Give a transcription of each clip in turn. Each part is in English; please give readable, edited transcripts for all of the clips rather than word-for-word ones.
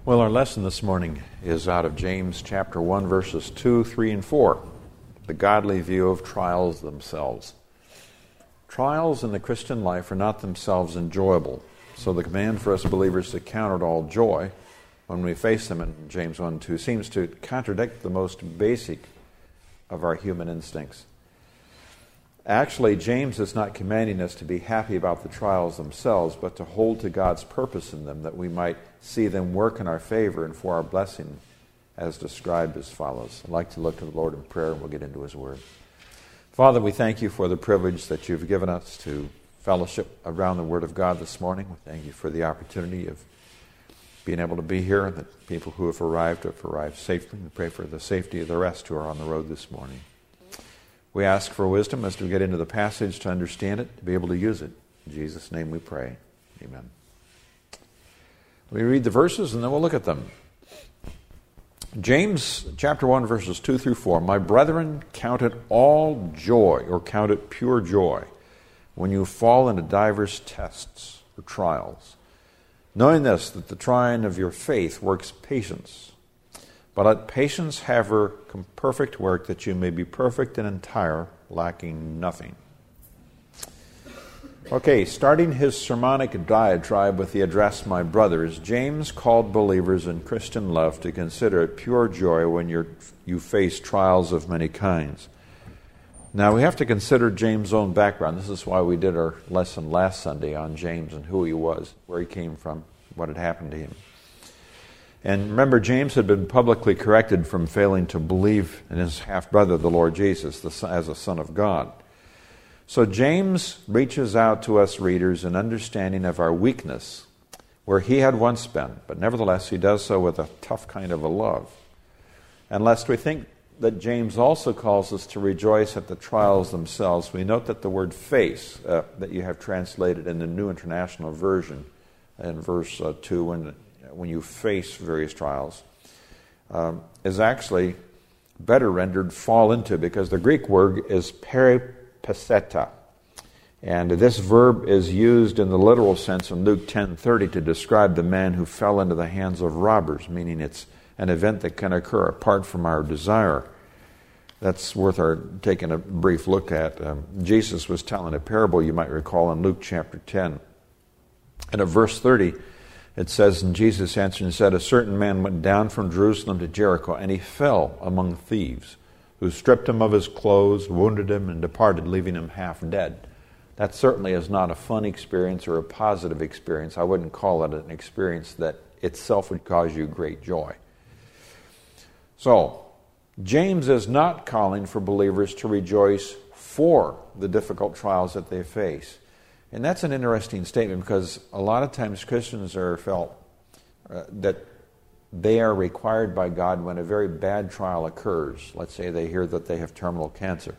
Well, our lesson this morning is out of James chapter 1, verses 2, 3, and 4. The godly view of trials themselves. Trials in the Christian life are not themselves enjoyable, so the command for us believers to count it all joy when we face them in James 1, 2 seems to contradict the most basic of our human instincts. Actually, James is not commanding us to be happy about the trials themselves, but to hold to God's purpose in them, that we might see them work in our favor and for our blessing, as described as follows. I'd like to look to the Lord in prayer, and we'll get into His Word. Father, we thank You for the privilege that You've given us to fellowship around the Word of God this morning. We thank You for the opportunity of being able to be here, and that people who have arrived safely. We pray for the safety of the rest who are on the road this morning. We ask for wisdom as we get into the passage to understand it, to be able to use it. In Jesus' name we pray. Amen. We read the verses and then we'll look at them. James chapter 1, verses 2 through 4. My brethren, count it all joy, or count it pure joy, when you fall into divers tests or trials, knowing this, that the trying of your faith works patience. But let patience have her perfect work, that you may be perfect and entire, lacking nothing. Okay, starting his sermonic diatribe with the address, my brothers, James called believers in Christian love to consider it pure joy when you face trials of many kinds. Now, we have to consider James' own background. This is why we did our lesson last Sunday on James and who he was, where he came from, what had happened to him. And remember, James had been publicly corrected from failing to believe in his half-brother, the Lord Jesus, as a Son of God. So James reaches out to us readers in understanding of our weakness, where he had once been, but nevertheless he does so with a tough kind of a love. And lest we think that James also calls us to rejoice at the trials themselves, we note that the word face, that you have translated in the New International Version, in verse 2, when you face various trials, is actually better rendered fall into, because the Greek word is peripeseta. And this verb is used in the literal sense in Luke 10:30 to describe the man who fell into the hands of robbers, meaning it's an event that can occur apart from our desire. That's worth our taking a brief look at. Jesus was telling a parable, you might recall, in Luke chapter 10. And at verse 30, it says, and Jesus answered and said, a certain man went down from Jerusalem to Jericho, and he fell among thieves, who stripped him of his clothes, wounded him, and departed, leaving him half dead. That certainly is not a fun experience or a positive experience. I wouldn't call it an experience that itself would cause you great joy. So, James is not calling for believers to rejoice for the difficult trials that they face. And that's an interesting statement, because a lot of times Christians are felt that they are required by God when a very bad trial occurs. Let's say they hear that they have terminal cancer,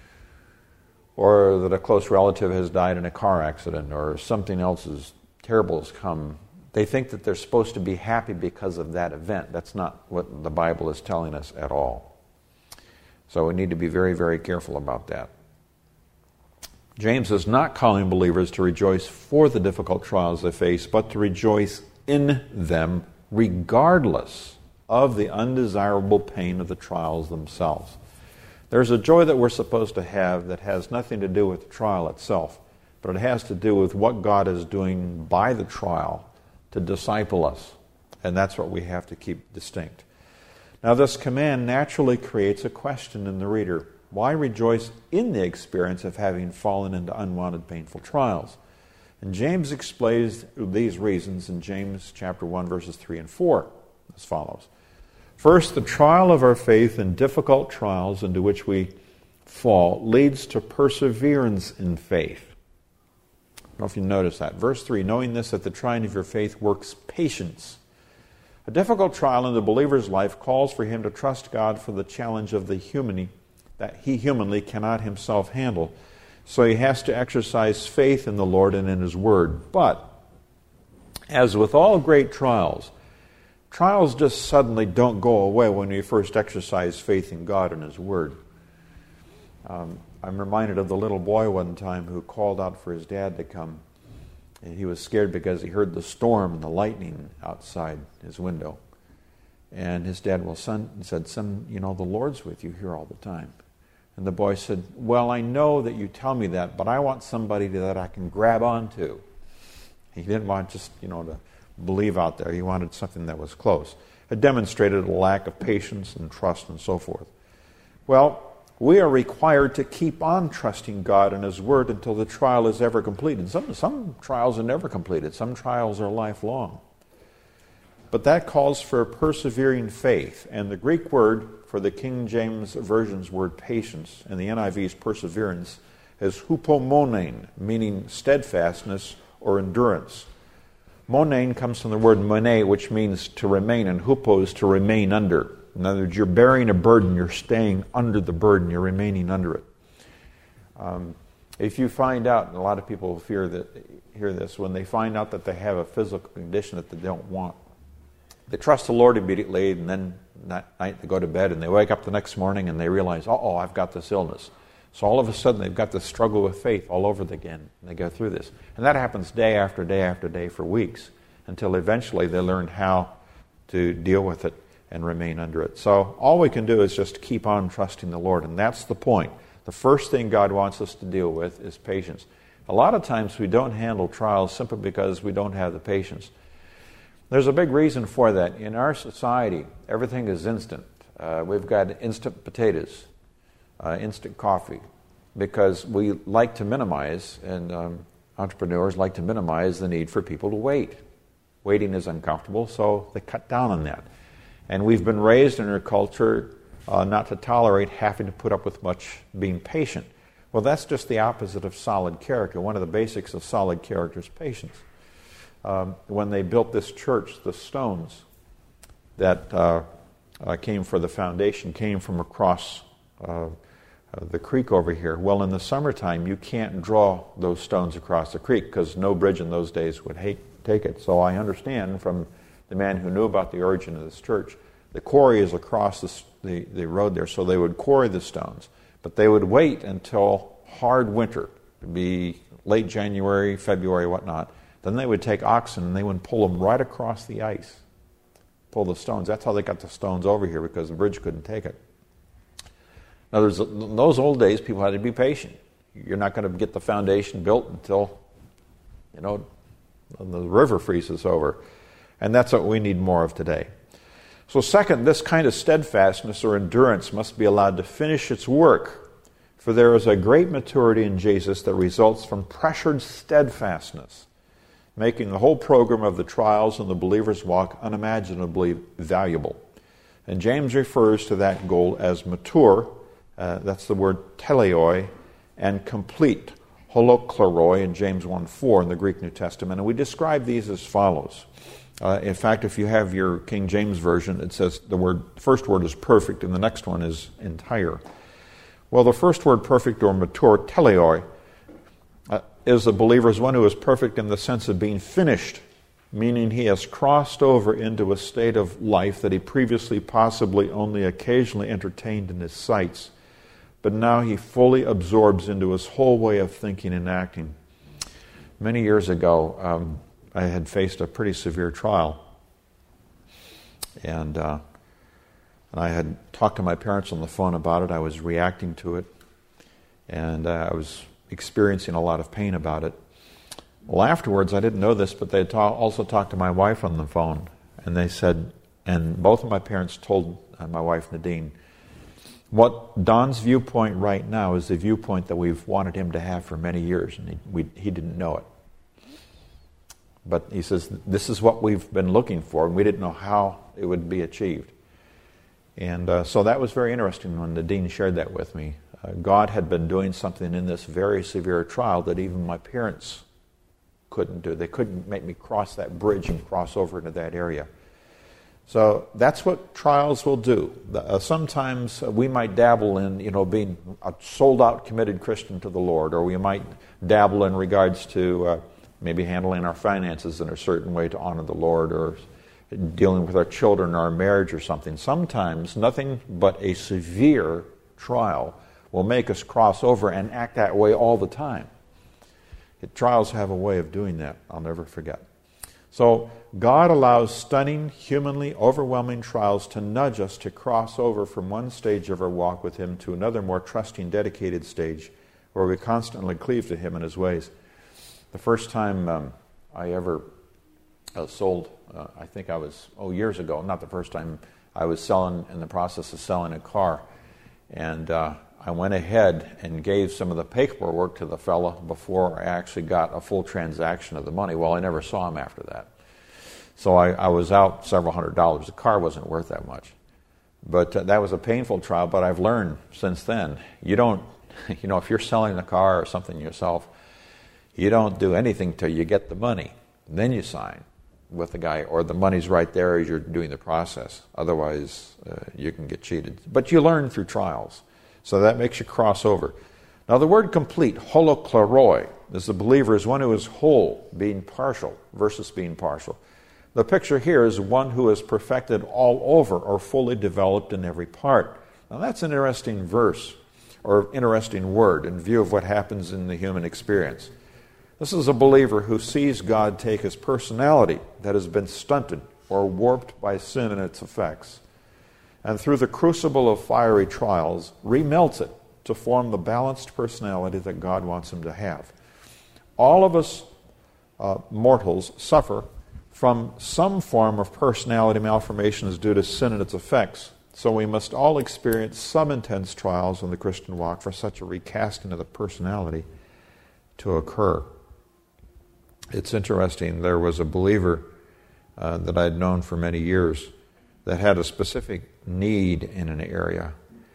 or that a close relative has died in a car accident, or something else terrible has come. They think that they're supposed to be happy because of that event. That's not what the Bible is telling us at all. So we need to be very, very careful about that. James is not calling believers to rejoice for the difficult trials they face, but to rejoice in them regardless of the undesirable pain of the trials themselves. There's a joy that we're supposed to have that has nothing to do with the trial itself, but it has to do with what God is doing by the trial to disciple us. And that's what we have to keep distinct. Now, this command naturally creates a question in the reader. Why rejoice in the experience of having fallen into unwanted, painful trials? And James explains these reasons in James chapter 1, verses 3 and 4 as follows. First, the trial of our faith in difficult trials into which we fall leads to perseverance in faith. I don't know if you notice that. Verse 3, knowing this, that the trying of your faith works patience. A difficult trial in the believer's life calls for him to trust God for the challenge of the that he humanly cannot himself handle. So he has to exercise faith in the Lord and in His Word. But, as with all great trials, trials just suddenly don't go away when you first exercise faith in God and His Word. I'm reminded of the little boy one time who called out for his dad to come And he was scared because he heard the storm and the lightning outside his window. And his dad said, son, the Lord's with you here all the time. And the boy said, well, I know that you tell me that, but I want somebody that I can grab onto. He didn't want just, to believe out there. He wanted something that was close. It demonstrated a lack of patience and trust and so forth. Well, we are required to keep on trusting God and His Word until the trial is ever completed. Some trials are never completed. Some trials are lifelong. But that calls for a persevering faith. And the Greek word for the King James Version's word patience and the NIV's perseverance is hupomonein, meaning steadfastness or endurance. Monein comes from the word mone, which means to remain, and hupo is to remain under. In other words, you're bearing a burden, you're staying under the burden, you're remaining under it. If you find out, and a lot of people hear this, when they find out that they have a physical condition that they don't want, they trust the Lord immediately, and then that night they go to bed, and they wake up the next morning and they realize, I've got this illness. So all of a sudden they've got this struggle with faith all over again, and they go through this. And that happens day after day after day for weeks, until eventually they learn how to deal with it and remain under it. So all we can do is just keep on trusting the Lord, and that's the point. The first thing God wants us to deal with is patience. A lot of times we don't handle trials simply because we don't have the patience. There's a big reason for that. In our society, everything is instant. We've got instant potatoes, instant coffee, because we like to minimize, and entrepreneurs like to minimize the need for people to wait. Waiting is uncomfortable, so they cut down on that. And we've been raised in our culture not to tolerate having to put up with much being patient. Well, that's just the opposite of solid character. One of the basics of solid character is patience. When they built this church, the stones that came for the foundation came from across the creek over here. Well, in the summertime, you can't draw those stones across the creek because no bridge in those days would take it. So I understand from the man who knew about the origin of this church, the quarry is across the road there, so they would quarry the stones. But they would wait until hard winter, to be late January, February, whatnot. Then they would take oxen and they would pull them right across the ice, pull the stones. That's how they got the stones over here, because the bridge couldn't take it. Now, in those old days, people had to be patient. You're not going to get the foundation built until, the river freezes over. And that's what we need more of today. So second, this kind of steadfastness or endurance must be allowed to finish its work, for there is a great maturity in Jesus that results from pressured steadfastness, making the whole program of the trials and the believer's walk unimaginably valuable. And James refers to that goal as mature, that's the word teleoi, and complete, holokleroi, in James 1:4 in the Greek New Testament. And we describe these as follows. In fact, if you have your King James Version, it says the first word is perfect, and the next one is entire. Well, the first word, perfect or mature, teleoi, is the believer's one who is perfect in the sense of being finished, meaning he has crossed over into a state of life that he previously possibly only occasionally entertained in his sights, but now he fully absorbs into his whole way of thinking and acting. Many years ago, I had faced a pretty severe trial, and I had talked to my parents on the phone about it. I was reacting to it, and I was experiencing a lot of pain about it. Well, afterwards, I didn't know this, but they also talked to my wife on the phone, and they said, and both of my parents told my wife, Nadine, what Don's viewpoint right now is the viewpoint that we've wanted him to have for many years, and he didn't know it. But he says, this is what we've been looking for, and we didn't know how it would be achieved. And so that was very interesting when Nadine shared that with me. God had been doing something in this very severe trial that even my parents couldn't do. They couldn't make me cross that bridge and cross over into that area. So that's what trials will do. Sometimes we might dabble in, being a sold-out, committed Christian to the Lord, or we might dabble in regards to maybe handling our finances in a certain way to honor the Lord, or dealing with our children or our marriage or something. Sometimes nothing but a severe trial will make us cross over and act that way all the time. Trials have a way of doing that. I'll never forget. So God allows stunning, humanly overwhelming trials to nudge us to cross over from one stage of our walk with Him to another more trusting, dedicated stage where we constantly cleave to Him and His ways. The first time I ever sold, I think I was, years ago, not the first time, I was in the process of selling a car. And I went ahead and gave some of the paperwork to the fellow before I actually got a full transaction of the money. Well, I never saw him after that. So I was out several $100s. The car wasn't worth that much. But that was a painful trial, but I've learned since then, you don't, if you're selling the car or something yourself, you don't do anything till you get the money. Then you sign with the guy, or the money's right there as you're doing the process. Otherwise, you can get cheated. But you learn through trials. So that makes you cross over. Now the word complete, holokleroi, is the believer is one who is whole, being partial, versus being partial. The picture here is one who is perfected all over or fully developed in every part. Now that's an interesting verse, or interesting word in view of what happens in the human experience. This is a believer who sees God take his personality that has been stunted or warped by sin and its effects, and through the crucible of fiery trials, remelts it to form the balanced personality that God wants him to have. All of us mortals suffer from some form of personality malformations due to sin and its effects, so we must all experience some intense trials in the Christian walk for such a recasting of the personality to occur. It's interesting, there was a believer that I'd known for many years that had a specific need in an area.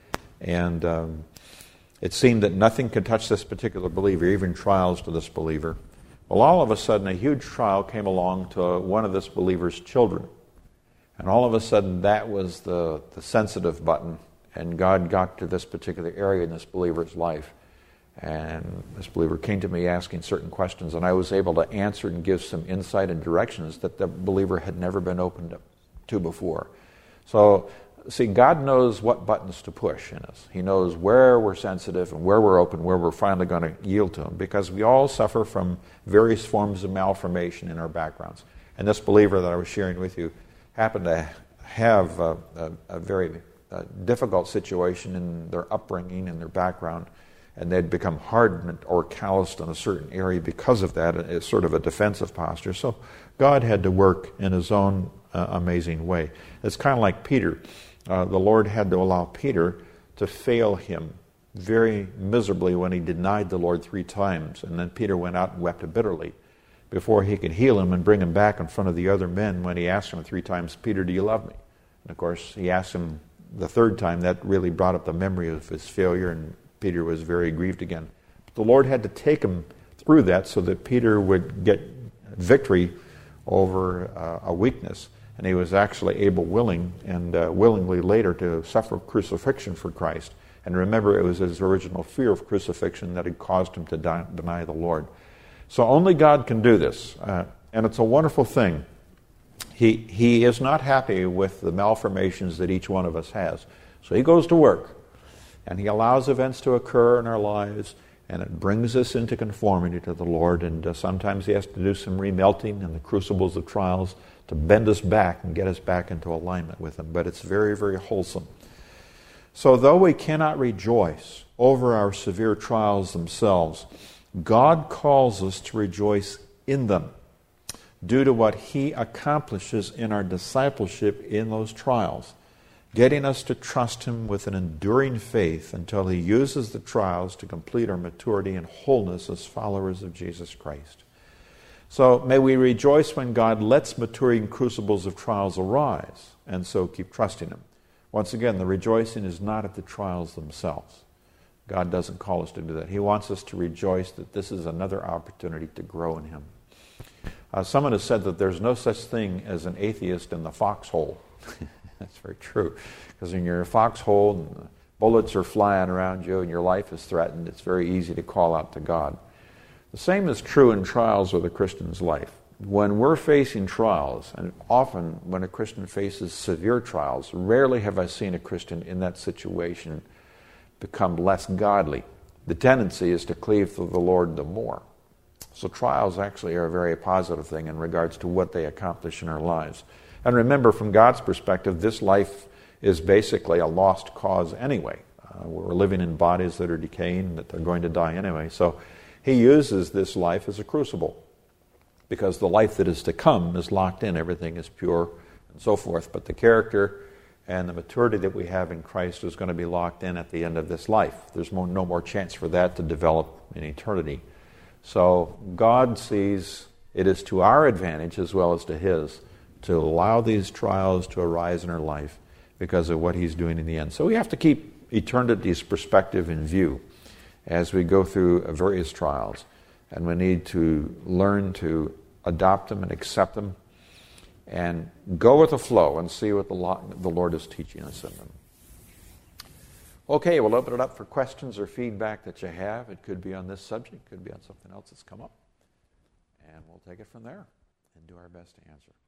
And it seemed that nothing could touch this particular believer, even trials to this believer. Well, all of a sudden, a huge trial came along to one of this believer's children. And all of a sudden, that was the sensitive button, and God got to this particular area in this believer's life. And this believer came to me asking certain questions, and I was able to answer and give some insight and directions that the believer had never been opened up to before. So, see, God knows what buttons to push in us. He knows where we're sensitive and where we're open, where we're finally going to yield to Him, because we all suffer from various forms of malformation in our backgrounds. And this believer that I was sharing with you happened to have a very difficult situation in their upbringing and their background, and they'd become hardened or calloused in a certain area because of that. It's sort of a defensive posture. So God had to work in His own amazing way. It's kind of like Peter. The Lord had to allow Peter to fail Him very miserably when he denied the Lord 3 times. And then Peter went out and wept bitterly before He could heal him and bring him back in front of the other men when He asked him 3 times, "Peter, do you love me?" And of course, He asked him the 3rd time. That really brought up the memory of his failure, and Peter was very grieved again. But the Lord had to take him through that so that Peter would get victory over a weakness. And he was actually willingly later to suffer crucifixion for Christ. And remember, it was his original fear of crucifixion that had caused him to deny the Lord. So only God can do this. And it's a wonderful thing. He is not happy with the malformations that each one of us has. So He goes to work. And He allows events to occur in our lives, and it brings us into conformity to the Lord. And sometimes He has to do some remelting in the crucibles of trials to bend us back and get us back into alignment with Him. But it's very, very wholesome. So though we cannot rejoice over our severe trials themselves, God calls us to rejoice in them due to what He accomplishes in our discipleship in those trials, getting us to trust Him with an enduring faith until He uses the trials to complete our maturity and wholeness as followers of Jesus Christ. So may we rejoice when God lets maturing crucibles of trials arise, and so keep trusting Him. Once again, the rejoicing is not at the trials themselves. God doesn't call us to do that. He wants us to rejoice that this is another opportunity to grow in Him. Someone has said that there's no such thing as an atheist in the foxhole. That's very true. Because when you're in a foxhole and the bullets are flying around you and your life is threatened, it's very easy to call out to God. The same is true in trials of the Christian's life. When we're facing trials, and often when a Christian faces severe trials, rarely have I seen a Christian in that situation become less godly. The tendency is to cleave to the Lord the more. So trials actually are a very positive thing in regards to what they accomplish in our lives. And remember, from God's perspective, this life is basically a lost cause anyway. We're living in bodies that are decaying, that they're going to die anyway. So he uses this life as a crucible, because the life that is to come is locked in. Everything is pure and so forth. But the character and the maturity that we have in Christ is going to be locked in at the end of this life. There's no more chance for that to develop in eternity. So God sees it is to our advantage as well as to His to allow these trials to arise in our life because of what He's doing in the end. So we have to keep eternity's perspective in view as we go through various trials. And we need to learn to adopt them and accept them and go with the flow and see what the Lord is teaching us in them. Okay, we'll open it up for questions or feedback that you have. It could be on this subject, it could be on something else that's come up. And we'll take it from there and do our best to answer.